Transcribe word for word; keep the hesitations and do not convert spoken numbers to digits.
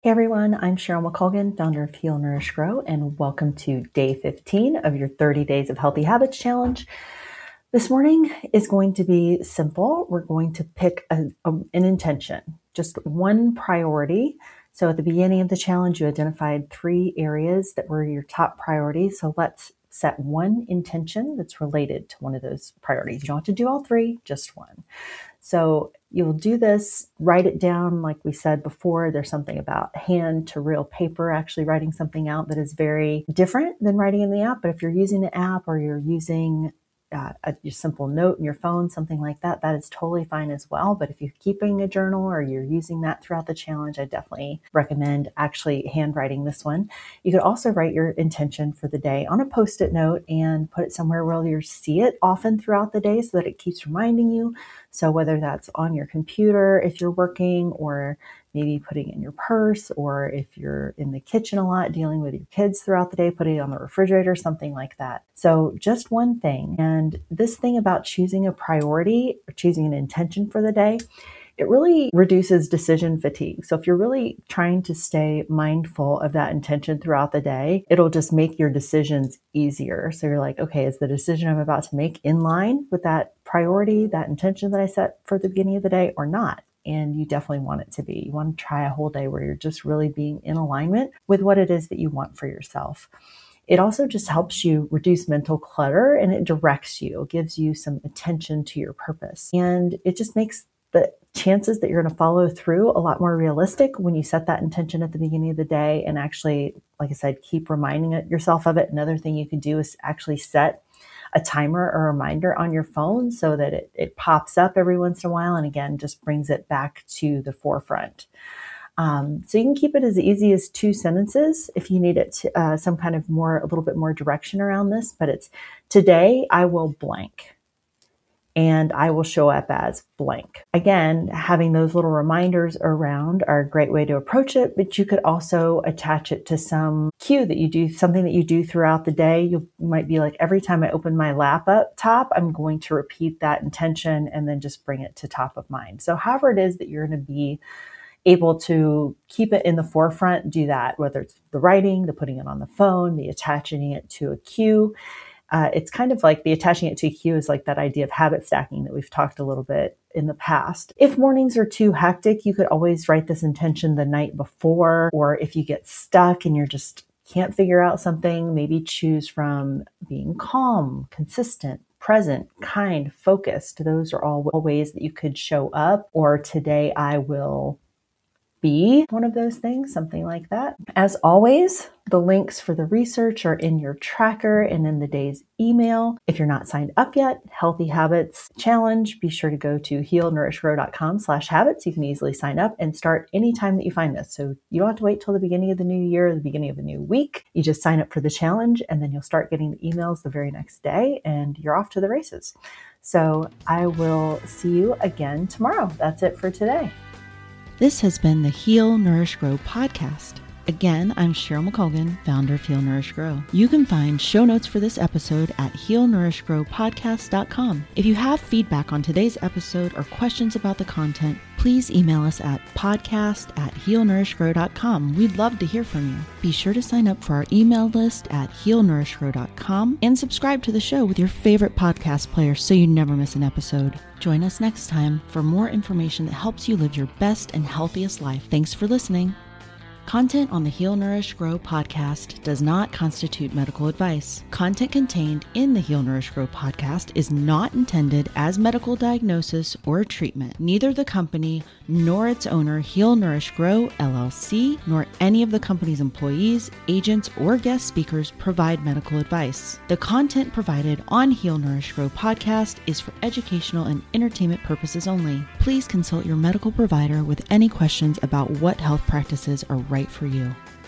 Hey everyone, I'm Cheryl McColgan, founder of Heal, Nourish, Grow, and welcome to day fifteen of your thirty Days of Healthy Habits Challenge. This morning is going to be simple. We're going to pick a, a, an intention, just one priority. So at the beginning of the challenge, you identified three areas that were your top priorities. So let's set one intention that's related to one of those priorities. You don't have to do all three, just one. So you'll do this, write it down. Like we said before, there's something about hand to real paper, actually writing something out that is very different than writing in the app. But if you're using the app or you're using uh, a, a simple note in your phone, something like that, that is totally fine as well. But if you're keeping a journal or you're using that throughout the challenge, I definitely recommend actually handwriting this one. You could also write your intention for the day on a Post-it note and put it somewhere where you see it often throughout the day so that it keeps reminding you. So whether that's on your computer, if you're working, or maybe putting it in your purse, or if you're in the kitchen a lot, dealing with your kids throughout the day, putting it on the refrigerator, something like that. So just one thing. And this thing about choosing a priority or choosing an intention for the day, it really reduces decision fatigue. So if you're really trying to stay mindful of that intention throughout the day, it'll just make your decisions easier. So you're like, okay, is the decision I'm about to make in line with that priority, that intention that I set for the beginning of the day, or not? And you definitely want it to be. You want to try a whole day where you're just really being in alignment with what it is that you want for yourself. It also just helps you reduce mental clutter, and it directs you, gives you some attention to your purpose. And it just makes the chances that you're going to follow through a lot more realistic when you set that intention at the beginning of the day and actually, like I said, keep reminding it, yourself of it. Another thing you can do is actually set a timer or a reminder on your phone so that it, it pops up every once in a while and again just brings it back to the forefront. Um, so you can keep it as easy as two sentences if you need it to, uh, some kind of more, a little bit more direction around this, but it's today I will blank. And I will show up as blank. Again, having those little reminders around are a great way to approach it, but you could also attach it to some cue that you do, something that you do throughout the day. You might be like, every time I open my laptop, I'm going to repeat that intention and then just bring it to top of mind. So however it is that you're going to be able to keep it in the forefront, do that, whether it's the writing, the putting it on the phone, the attaching it to a cue. Uh, it's kind of like the attaching it to a cue is like that idea of habit stacking that we've talked a little bit in the past. If mornings are too hectic, you could always write this intention the night before, or if you get stuck and you're just can't figure out something, maybe choose from being calm, consistent, present, kind, focused. Those are all ways that you could show up. Or today I will be one of those things, something like that. As always, the links for the research are in your tracker and in the day's email. If you're not signed up yet, Healthy Habits Challenge, be sure to go to heal nourish grow dot com slash habits. You can easily sign up and start anytime that you find this. So you don't have to wait till the beginning of the new year or the beginning of the new week. You just sign up for the challenge and then you'll start getting the emails the very next day and you're off to the races. So I will see you again tomorrow. That's it for today. This has been the Heal, Nourish, Grow podcast. Again, I'm Cheryl McColgan, founder of Heal, Nourish, Grow. You can find show notes for this episode at heal nourish grow podcast dot com. If you have feedback on today's episode or questions about the content, please email us at podcast at heal nourish grow dot com. We'd love to hear from you. Be sure to sign up for our email list at heal nourish grow dot com and subscribe to the show with your favorite podcast player so you never miss an episode. Join us next time for more information that helps you live your best and healthiest life. Thanks for listening. Content on the Heal, Nourish, Grow podcast does not constitute medical advice. Content contained in the Heal, Nourish, Grow podcast is not intended as medical diagnosis or treatment. Neither the company nor its owner, Heal, Nourish, Grow, L L C, nor any of the company's employees, agents, or guest speakers provide medical advice. The content provided on Heal, Nourish, Grow podcast is for educational and entertainment purposes only. Please consult your medical provider with any questions about what health practices are right for you.